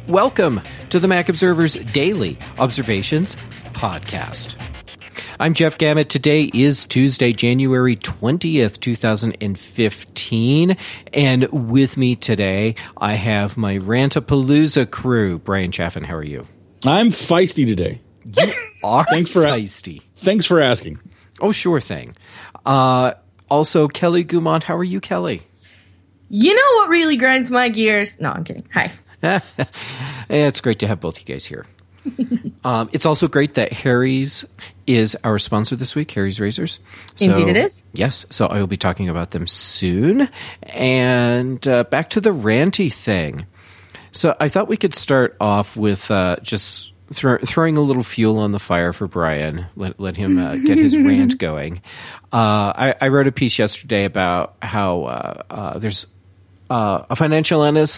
Welcome to the Mac Observer's Daily Observations Podcast. I'm Jeff Gamet. Today is Tuesday, January 20th, 2015. And with me today, I have my Rantapalooza crew. Brian Chaffin, how are you? I'm feisty today. You are feisty. Thanks for asking. Oh, sure thing. Also, Kelly Gumont, how are you, Kelly? You know what really grinds my gears? No, I'm kidding. Hi. It's great to have both you guys here. It's also great that Harry's is our sponsor this week, Harry's Razors. Indeed it is. Yes, so I will be talking about them soon. And back to the ranty thing. So I thought we could start off with just throwing a little fuel on the fire for Brian. Let him get his rant going. I wrote a piece yesterday about how there's a financial analyst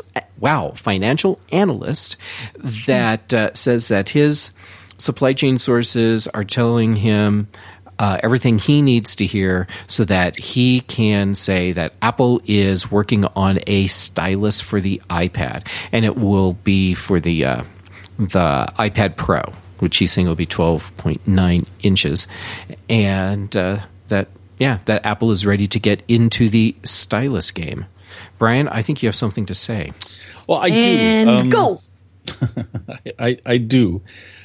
that says that his supply chain sources are telling him everything he needs to hear so that he can say that Apple is working on a stylus for the iPad, and it will be for the iPad Pro, which he's saying will be 12.9 inches, and that Apple is ready to get into the stylus game. Brian, I think you have something to say. Well, I do. Go. I do.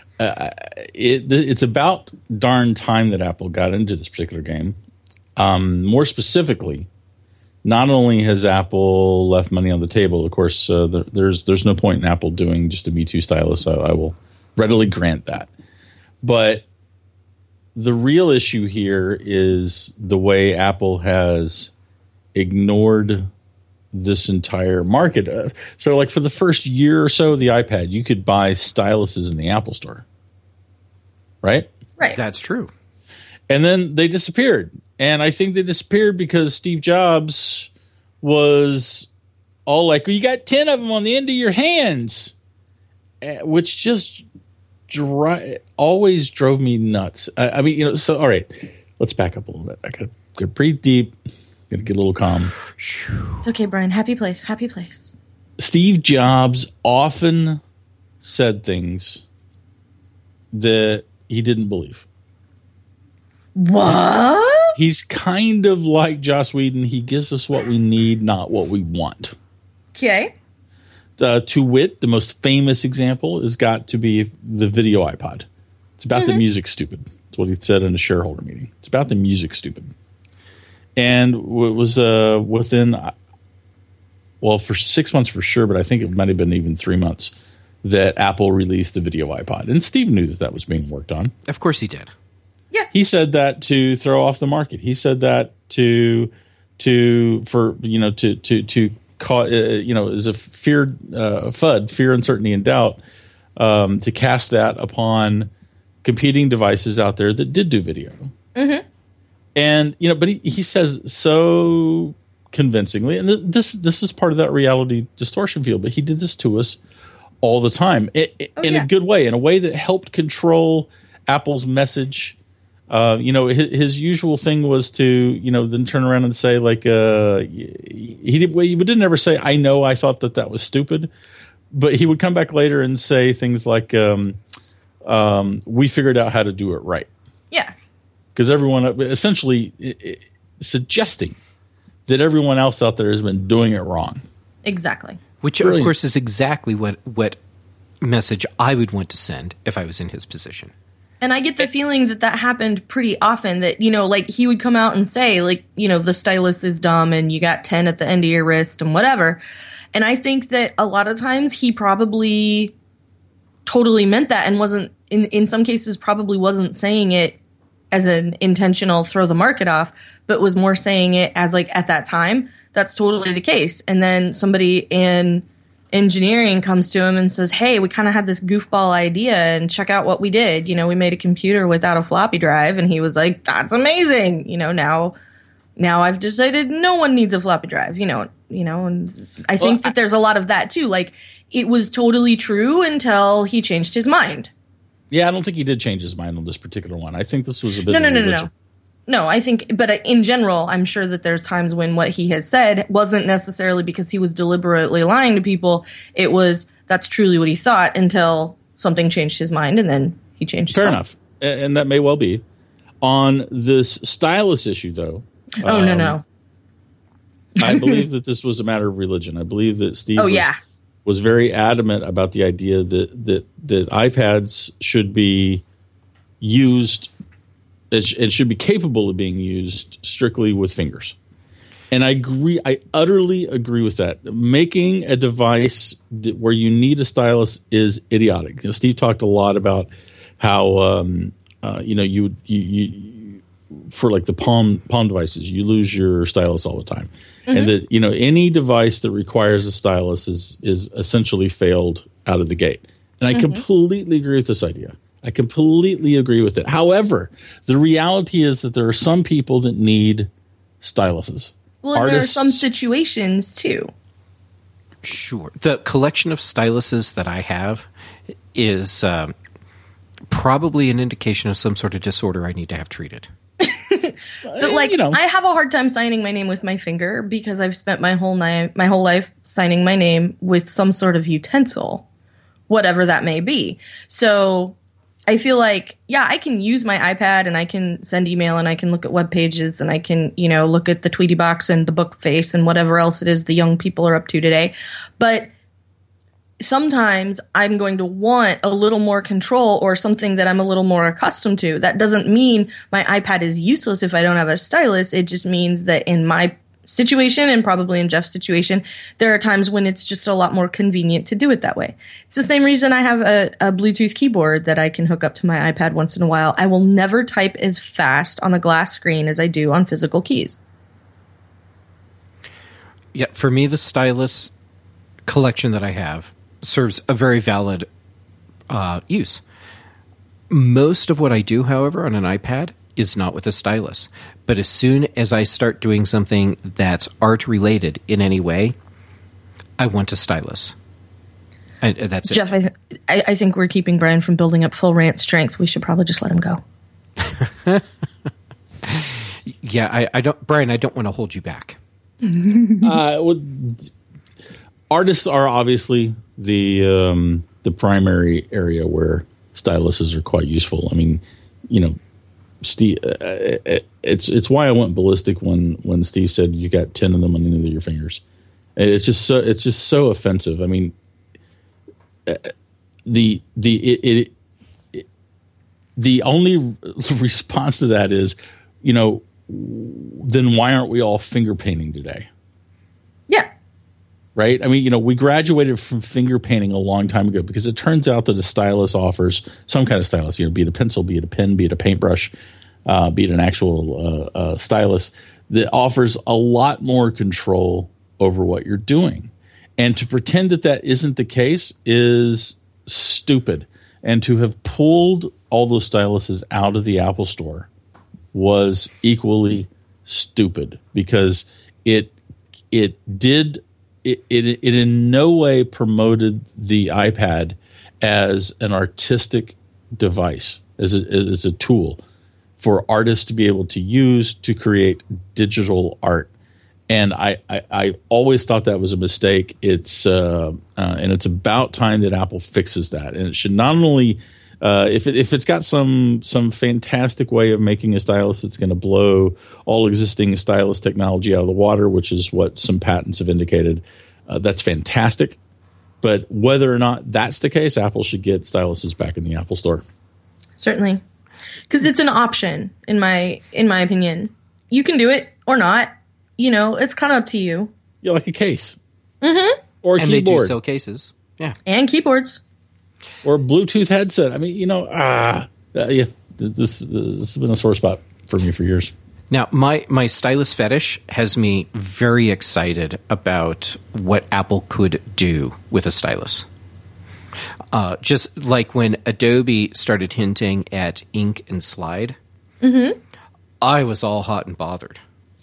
It's about darn time that Apple got into this particular game. More specifically, not only has Apple left money on the table, of course, there's no point in Apple doing just a Me Too stylus. So I will readily grant that. But the real issue here is the way Apple has ignored this entire market. So like for the first year or so of the iPad, you could buy styluses in the Apple Store. Right? Right. That's true. And then they disappeared. And I think they disappeared because Steve Jobs was all like, well, you got 10 of them on the end of your hands, which just always drove me nuts. I mean, so all right, let's back up a little bit. I got to breathe deep. Got to get a little calm. It's okay, Brian. Happy place. Happy place. Steve Jobs often said things that he didn't believe. What? He's kind of like Joss Whedon. He gives us what we need, not what we want. Okay. To wit, the most famous example has got to be the video iPod. It's about the music, stupid. That's what he said in a shareholder meeting. It's about the music, stupid. And it was within, for 6 months for sure, but I think it might have been even 3 months that Apple released the video iPod. And Steve knew that was being worked on. Of course he did. Yeah. He said that to throw off the market. He said that to cause, as a fear, FUD, fear, uncertainty, and doubt, to cast that upon competing devices out there that did do video. Mm-hmm. And, but he says so convincingly, and this is part of that reality distortion field, but he did this to us all the time in a good way, in a way that helped control Apple's message. His usual thing was to, then turn around and say, like, he didn't ever say, I know, I thought that was stupid, but he would come back later and say things like, we figured out how to do it right. Yeah. Because everyone essentially suggesting that everyone else out there has been doing it wrong. Exactly. Which, Brilliant. Of course, is exactly what message I would want to send if I was in his position. And I get the feeling that happened pretty often, that, like he would come out and say, like, the stylus is dumb and you got 10 at the end of your wrist and whatever. And I think that a lot of times he probably totally meant that and wasn't, in some cases, probably wasn't saying it as an intentional throw the market off, but was more saying it as like at that time, that's totally the case. And then somebody in engineering comes to him and says, hey, we kind of had this goofball idea and check out what we did. We made a computer without a floppy drive. And he was like, that's amazing. Now I've decided no one needs a floppy drive, and I think that there's a lot of that too. Like it was totally true until he changed his mind. Yeah, I don't think he did change his mind on this particular one. I think this was a bit No. No, I think, but in general, I'm sure that there's times when what he has said wasn't necessarily because he was deliberately lying to people. It was that's truly what he thought until something changed his mind, and then he changed. Fair enough, and that may well be. On this stylus issue, though. No. I believe that this was a matter of religion. I believe that Steve was very adamant about the idea that iPads should be used, it should be capable of being used strictly with fingers. And I agree. I utterly agree with that. Making a device where you need a stylus is idiotic. Steve talked a lot about how you for like the palm devices, you lose your stylus all the time, and that any device that requires a stylus is essentially failed out of the gate. And I completely agree with this idea. I completely agree with it. However, the reality is that there are some people that need styluses. Well, and there are some situations too. Sure. The collection of styluses that I have is probably an indication of some sort of disorder I need to have treated. But I have a hard time signing my name with my finger because I've spent my whole life signing my name with some sort of utensil, whatever that may be. So I feel like, I can use my iPad and I can send email and I can look at web pages and I can, look at the Tweety box and the book face and whatever else it is the young people are up to today. But sometimes I'm going to want a little more control or something that I'm a little more accustomed to. That doesn't mean my iPad is useless if I don't have a stylus. It just means that in my situation, and probably in Jeff's situation, there are times when it's just a lot more convenient to do it that way. It's the same reason I have a Bluetooth keyboard that I can hook up to my iPad once in a while. I will never type as fast on a glass screen as I do on physical keys. Yeah, for me, the stylus collection that I have serves a very valid use. Most of what I do, however, on an iPad is not with a stylus. But as soon as I start doing something that's art-related in any way, I want a stylus. And that's it. Jeff, I think we're keeping Brian from building up full rant strength. We should probably just let him go. Yeah, I don't, Brian, I don't want to hold you back. Artists are obviously the primary area where styluses are quite useful. I mean, Steve, it's why I went ballistic when Steve said you got 10 of them on the end of your fingers. It's just so offensive. I mean, the only response to that is, then why aren't we all finger painting today? Yeah. Right? I mean, we graduated from finger painting a long time ago because it turns out that a stylus offers some kind of stylus, be it a pencil, be it a pen, be it a paintbrush, be it an actual stylus, that offers a lot more control over what you're doing. And to pretend that isn't the case is stupid. And to have pulled all those styluses out of the Apple Store was equally stupid because it in no way promoted the iPad as an artistic device, as a tool for artists to be able to use to create digital art. And I always thought that was a mistake. And it's about time that Apple fixes that. And it should not only if it's got some fantastic way of making a stylus that's going to blow all existing stylus technology out of the water, which is what some patents have indicated, that's fantastic. But whether or not that's the case, Apple should get styluses back in the Apple Store. Certainly, because it's an option in my opinion. You can do it or not. It's kind of up to you. Yeah, like a case. Mm-hmm. Or a and keyboard. They do sell cases. Yeah. And keyboards. Or a Bluetooth headset. I mean, this has been a sore spot for me for years. Now, my stylus fetish has me very excited about what Apple could do with a stylus. Just like when Adobe started hinting at ink and slide, I was all hot and bothered.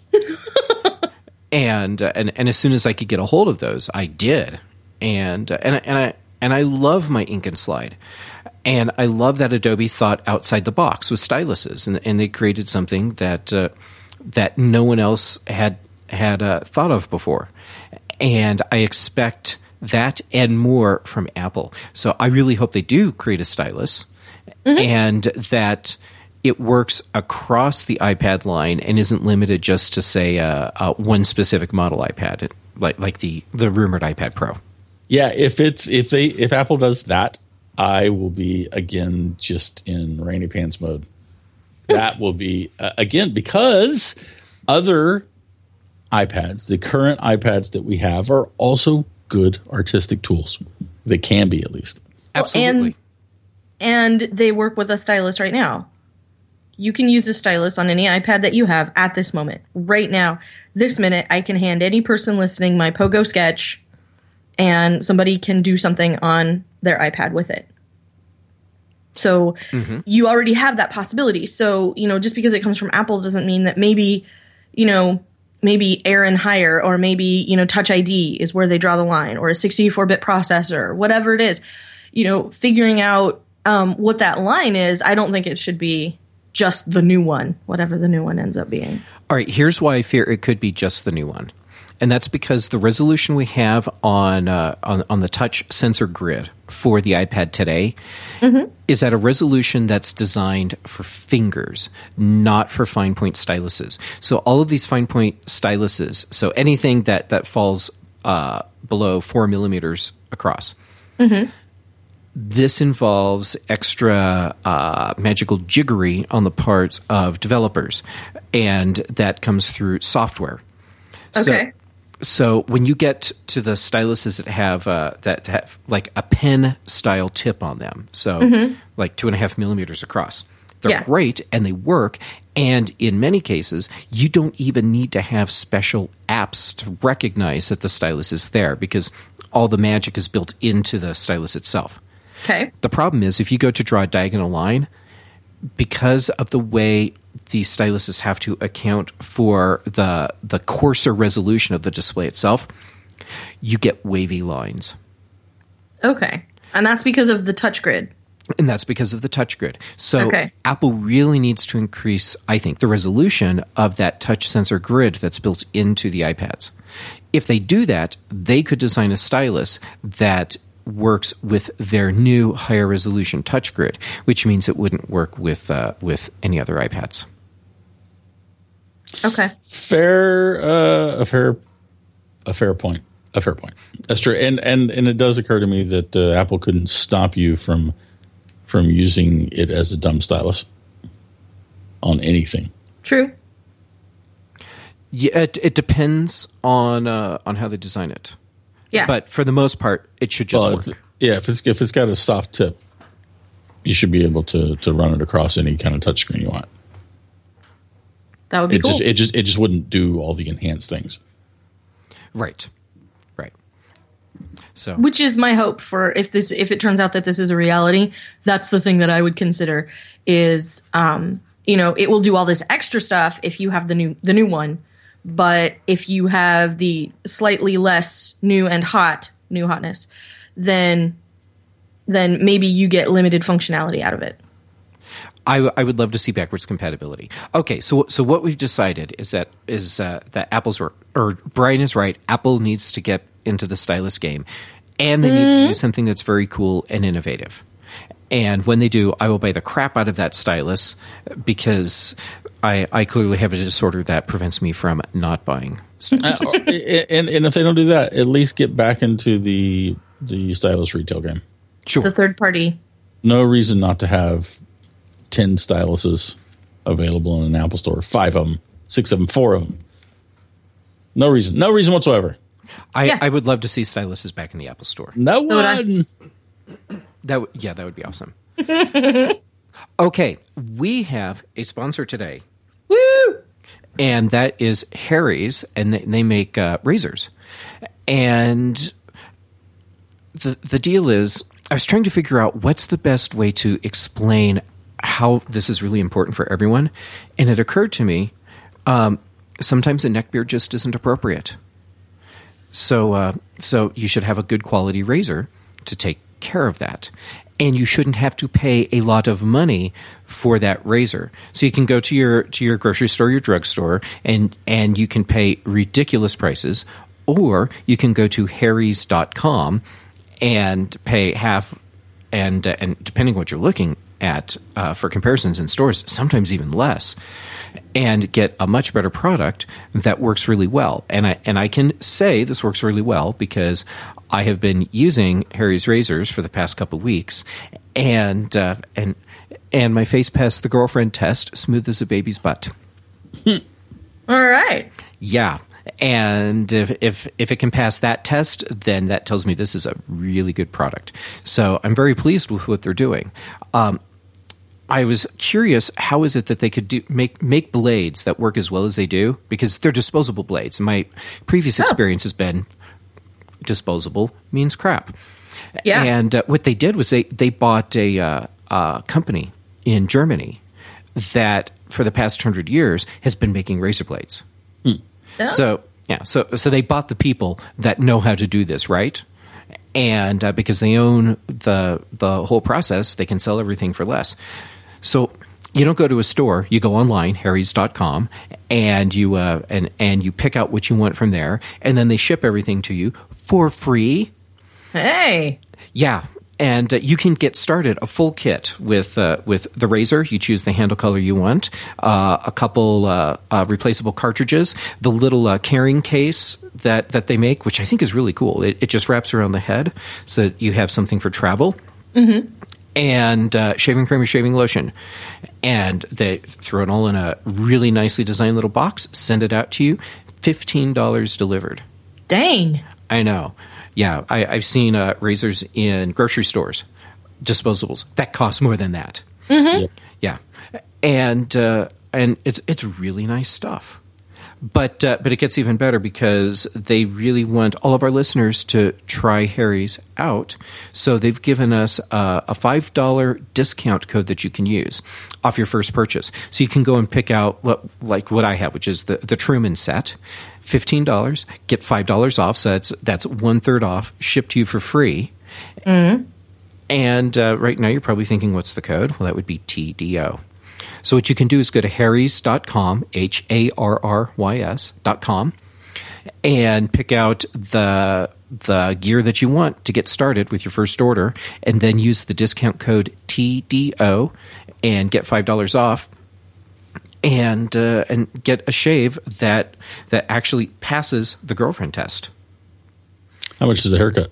and as soon as I could get a hold of those, I did. And I love my ink and slide. And I love that Adobe thought outside the box with styluses, and they created something that no one else had thought of before. And I expect that and more from Apple. So I really hope they do create a stylus and that it works across the iPad line and isn't limited just to, say, one specific model iPad, like the rumored iPad Pro. Yeah, if Apple does that, I will be again just in rainy pants mode. That will be again because other iPads, the current iPads that we have, are also good artistic tools. They can be, at least. Absolutely. And they work with a stylus right now. You can use a stylus on any iPad that you have at this moment. Right now, this minute, I can hand any person listening my Pogo Sketch, and somebody can do something on their iPad with it. So you already have that possibility. So, just because it comes from Apple doesn't mean that maybe Aaron Higher or maybe, Touch ID is where they draw the line, or a 64-bit processor, whatever it is. Figuring out what that line is, I don't think it should be just the new one, whatever the new one ends up being. All right, here's why I fear it could be just the new one. And that's because the resolution we have on the touch sensor grid for the iPad today is at a resolution that's designed for fingers, not for fine point styluses. So all of these fine point styluses, so anything that falls below 4 millimeters across, this involves extra magical jiggery on the parts of developers, and that comes through software. Okay. So when you get to the styluses that have like a pen style tip on them, so like 2.5 millimeters across, they're great and they work. And in many cases, you don't even need to have special apps to recognize that the stylus is there because all the magic is built into the stylus itself. Okay. The problem is if you go to draw a diagonal line, because of the way the styluses have to account for the coarser resolution of the display itself, you get wavy lines. Okay. And that's because of the touch grid. And that's because of the touch grid. So Apple really needs to increase, I think, the resolution of that touch sensor grid that's built into the iPads. If they do that, they could design a stylus that works with their new higher resolution touch grid, which means it wouldn't work with any other iPads. Okay. A fair point. That's true. And it does occur to me that Apple couldn't stop you from using it as a dumb stylus on anything. True. Yeah, it depends on how they design it. Yeah. But for the most part, it should just work. If it's got a soft tip, you should be able to run it across any kind of touchscreen you want. That would be cool. It just wouldn't do all the enhanced things. Right. So, which is my hope for if it turns out that this is a reality, that's the thing that I would consider is it will do all this extra stuff if you have the new one. But if you have the slightly less new hotness, then maybe you get limited functionality out of it. I would love to see backwards compatibility. Okay, so what we've decided is that Apple's or Brian is right. Apple needs to get into the stylus game, and they need to do something that's very cool and innovative. And when they do, I will buy the crap out of that stylus because I clearly have a disorder that prevents me from not buying styluses. And if they don't do that, at least get back into the stylus retail game. Sure. The third party. No reason not to have 10 styluses available in an Apple store. 5 of them, 6 of them, 4 of them. No reason whatsoever. I would love to see styluses back in the Apple Store. No one. That would be awesome. Okay, we have a sponsor today. Woo! And that is Harry's, and they make razors. And the deal is, I was trying to figure out what's the best way to explain how this is really important for everyone. And it occurred to me, sometimes a neckbeard just isn't appropriate. So you should have a good quality razor to take care of that. And you shouldn't have to pay a lot of money for that razor. So you can go to your grocery store, your drugstore, and you can pay ridiculous prices, Or you can go to harrys.com and pay half, and depending on what you're looking at for comparisons in stores, sometimes even less, and get a much better product that works really well. And I can say this works really well because I have been using Harry's razors for the past couple of weeks, and my face passed the girlfriend test, smooth as a baby's butt. All right. Yeah. And if it can pass that test, then that tells me this is a really good product. So I'm very pleased with what they're doing. I was curious, how is it that they could make blades that work as well as they do? Because they're disposable blades. My previous experience has been disposable means crap. Yeah. And what they did was they bought a company in Germany that for the past 100 years has been making razor blades. Oh. So they bought the people that know how to do this, right? And because they own the whole process, they can sell everything for less. So you don't go to a store; you go online, harrys.com, and you and you pick out what you want from there, and then they ship everything to you for free. Hey, yeah. And you can get started a full kit with the razor. You choose the handle color you want, a couple replaceable cartridges, the little carrying case that they make, which I think is really cool. It just wraps around the head, so you have something for travel. Mm-hmm. And shaving cream or shaving lotion. And they throw it all in a really nicely designed little box, send it out to you, $15 delivered. Dang. I know. Yeah, I've seen razors in grocery stores, disposables, that cost more than that. Mm-hmm. Yeah. And it's really nice stuff. But it gets even better because they really want all of our listeners to try Harry's out. So they've given us a $5 discount code that you can use off your first purchase. So you can go and pick out what I have, which is the Truman set, $15, get $5 off. So that's 1/3 off, shipped to you for free. Mm-hmm. And right now you're probably thinking, what's the code? Well, that would be TDO. So what you can do is go to harrys.com, HARRYS.com, and pick out the gear that you want to get started with your first order, and then use the discount code TDO and get $5 off, and get a shave that actually passes the girlfriend test. How much is a haircut?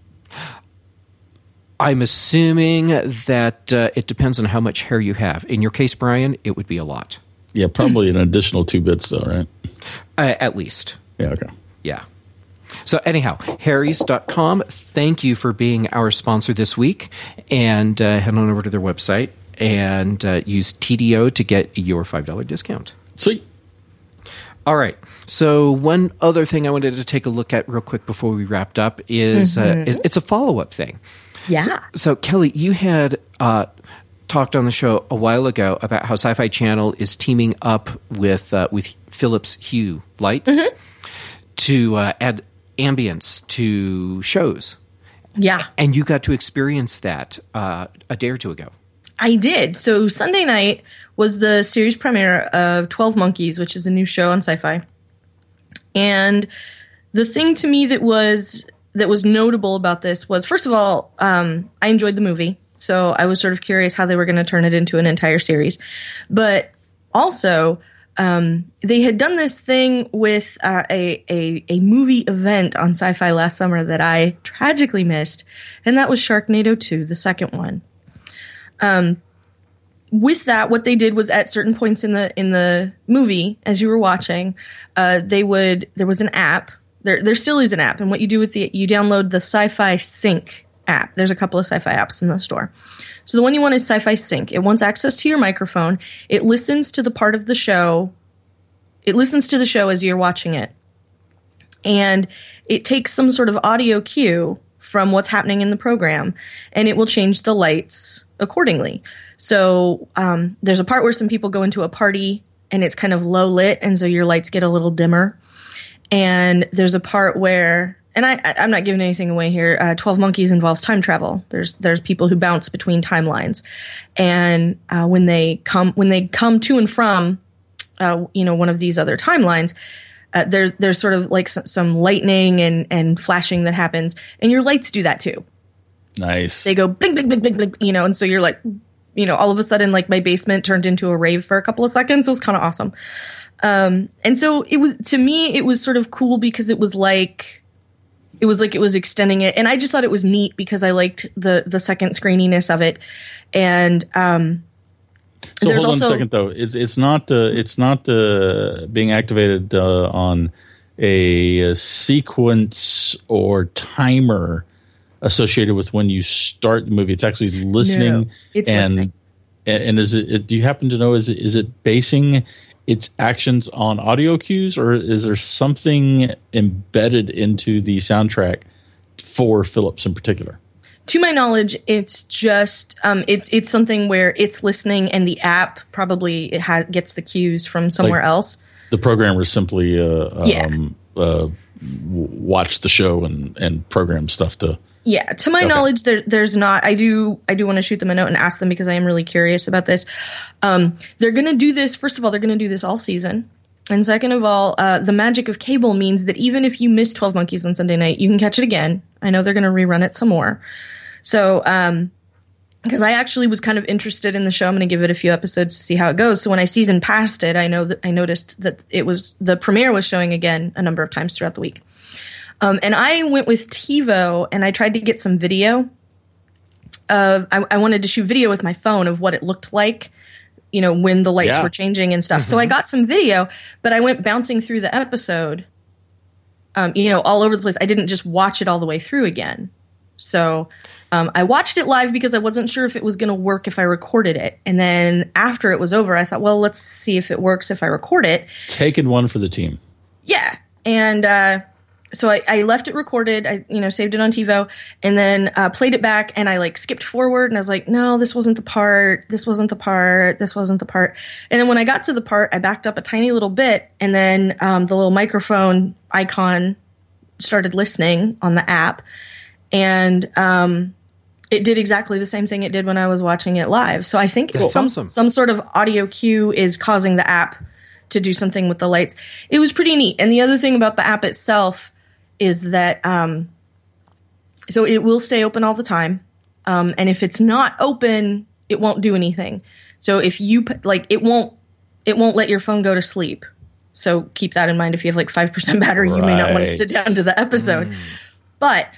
I'm assuming that it depends on how much hair you have. In your case, Brian, it would be a lot. Yeah, probably an additional 2 bits, though, right? At least. Yeah, okay. Yeah. So anyhow, harrys.com, thank you for being our sponsor this week. And head on over to their website and use TDO to get your $5 discount. Sweet. All right. So one other thing I wanted to take a look at real quick before we wrapped up is it's a follow-up thing. Yeah. So Kelly, you had talked on the show a while ago about how Sci-Fi Channel is teaming up with Philips Hue lights to add ambience to shows. Yeah. And you got to experience that a day or two ago. I did. So Sunday night was the series premiere of 12 Monkeys, which is a new show on Sci-Fi. And the thing to me that was notable about this was, first of all, I enjoyed the movie, so I was sort of curious how they were going to turn it into an entire series. But also, they had done this thing with a movie event on Sci-Fi last summer that I tragically missed, and that was Sharknado 2, the second one. With that, what they did was at certain points in the movie, as you were watching, there was an app. There still is an app, and what you do you download the Sci-Fi Sync app. There's a couple of Sci-Fi apps in the store. So the one you want is Sci-Fi Sync. It wants access to your microphone. It listens to the part of the show. It listens to the show as you're watching it, and it takes some sort of audio cue from what's happening in the program, and it will change the lights accordingly. So there's a part where some people go into a party, and it's kind of low lit, and so your lights get a little dimmer. And there's a part where, and I'm not giving anything away here, 12 Monkeys involves time travel. There's people who bounce between timelines. And when they come to and from, one of these other timelines, there's sort of like some lightning and flashing that happens, and your lights do that too. Nice. They go blink, blink, blink, blink, blink, and so you're like, all of a sudden, like my basement turned into a rave for a couple of seconds. It was kind of awesome. And so to me, it was sort of cool because it was like it was extending it. And I just thought it was neat because I liked the second screeniness of it. And, so hold on a second though. It's not being activated, on a sequence or timer associated with when you start the movie. It's actually listening. No, it's listening. And is it, do you happen to know, is it basing its actions on audio cues, or is there something embedded into the soundtrack for Philips in particular? To my knowledge, it's just it's something where it's listening, and the app probably gets the cues from somewhere else. The programmers simply watch the show and program stuff to. Yeah, to my knowledge, there's not. I do want to shoot them a note and ask them because I am really curious about this. They're going to do this. First of all, they're going to do this all season. And second of all, the magic of cable means that even if you miss 12 Monkeys on Sunday night, you can catch it again. I know they're going to rerun it some more. So, because I actually was kind of interested in the show, I'm going to give it a few episodes to see how it goes. So when I season passed it, I noticed that the premiere was showing again a number of times throughout the week. And I went with TiVo and I tried to get some video. I wanted to shoot video with my phone of what it looked like, when the lights were changing and stuff. Mm-hmm. So I got some video, but I went bouncing through the episode, all over the place. I didn't just watch it all the way through again. So I watched it live because I wasn't sure if it was going to work if I recorded it. And then after it was over, I thought, well, let's see if it works if I record it. Taking one for the team. Yeah. And so I left it recorded. I saved it on TiVo, and then played it back. And I skipped forward, and I was like, no, this wasn't the part. This wasn't the part. This wasn't the part. And then when I got to the part, I backed up a tiny little bit, and then the little microphone icon started listening on the app, and it did exactly the same thing it did when I was watching it live. So I think some sort of audio cue is causing the app to do something with the lights. It was pretty neat. And the other thing about the app itself is that so it will stay open all the time, and if it's not open, it won't do anything. So if you it won't let your phone go to sleep. So keep that in mind. If you have 5% battery, you may not want to sit down to the episode. But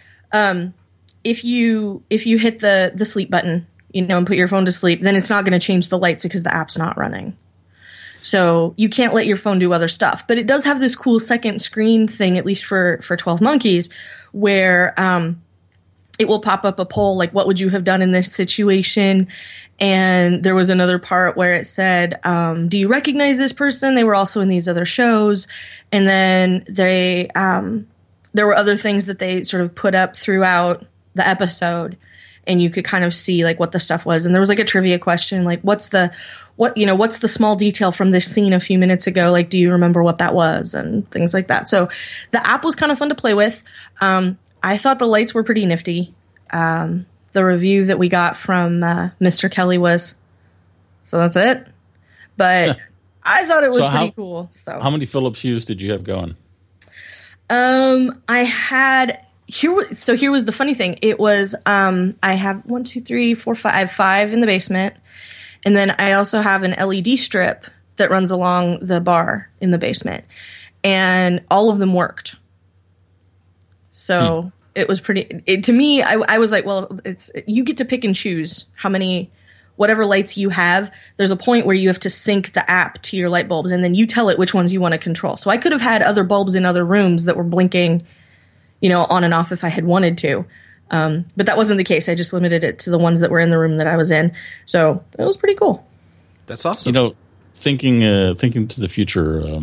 if you hit the sleep button, and put your phone to sleep, then it's not going to change the lights because the app's not running. So you can't let your phone do other stuff. But it does have this cool second screen thing, at least for 12 Monkeys, where it will pop up a poll, like, what would you have done in this situation? And there was another part where it said, do you recognize this person? They were also in these other shows. And then there were other things that they sort of put up throughout the episode, and you could kind of see what the stuff was. And there was a trivia question, what's the small detail from this scene a few minutes ago? Do you remember what that was? And things like that. So the app was kind of fun to play with. I thought the lights were pretty nifty. The review that we got from Mr. Kelly was, so that's it. But I thought it was pretty cool. So how many Philips Hues did you have going? I had... Here was the funny thing. It was, I have 1, 2, 3, 4, 5. I have 5 in the basement. And then I also have an LED strip that runs along the bar in the basement. And all of them worked. So it was to me, I was like, well, you get to pick and choose whatever lights you have. There's a point where you have to sync the app to your light bulbs, and then you tell it which ones you want to control. So I could have had other bulbs in other rooms that were blinking, on and off if I had wanted to. But that wasn't the case. I just limited it to the ones that were in the room that I was in. So it was pretty cool. That's awesome. Thinking to the future,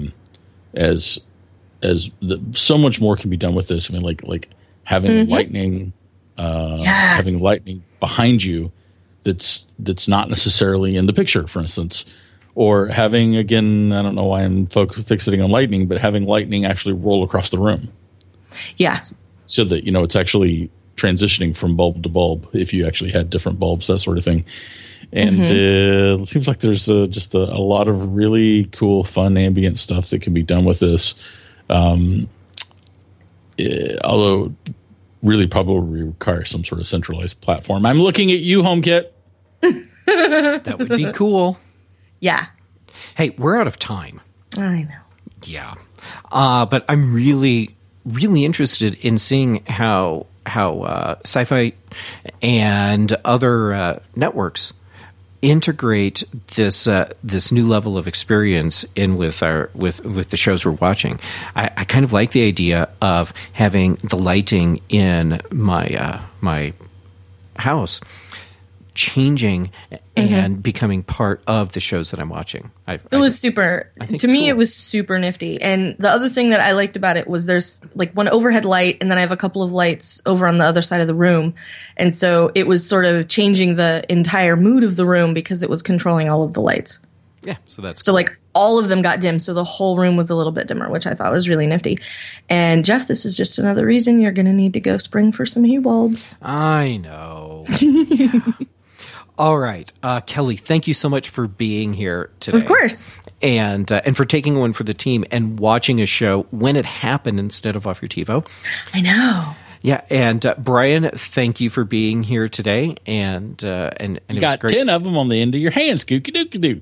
so much more can be done with this. I mean, like having lightning, having lightning behind you that's not necessarily in the picture, for instance, or having, again, I don't know why I'm fixating on lightning, but having lightning actually roll across the room. Yeah. So that, it's actually transitioning from bulb to bulb if you actually had different bulbs, that sort of thing. And it seems like there's just a lot of really cool, fun ambient stuff that can be done with this. Although really probably require some sort of centralized platform. I'm looking at you, HomeKit. That would be cool. Yeah. Hey, we're out of time. I know. Yeah. But I'm really, really interested in seeing how Sci-Fi and other networks integrate this new level of experience in with the shows we're watching. I kind of like the idea of having the lighting in my my house changing and becoming part of the shows that I'm watching. It was super. To me, it was super nifty. And the other thing that I liked about it was there's like one overhead light, and then I have a couple of lights over on the other side of the room. And so it was sort of changing the entire mood of the room because it was controlling all of the lights. Yeah, so that's so cool. Like all of them got dim, so the whole room was a little bit dimmer, which I thought was really nifty. And Jeff, this is just another reason you're going to need to go spring for some Hue bulbs. I know. Yeah. All right, Kelly, thank you so much for being here today. Of course. And for taking one for the team and watching a show when it happened instead of off your TiVo. I know. Yeah, and Brian, thank you for being here today. And you it got was great. 10 of them on the end of your hands, kooky dookie doo.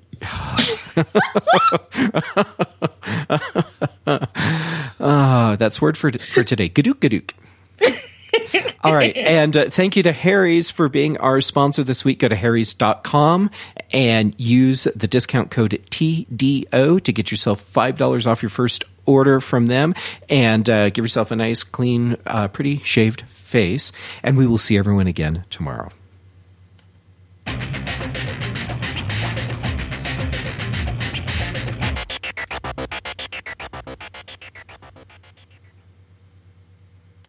That's word for today. Gadook gadook. All right. And thank you to Harry's for being our sponsor this week. Go to harrys.com and use the discount code TDO to get yourself $5 off your first order from them, and give yourself a nice, clean, pretty shaved face. And we will see everyone again tomorrow.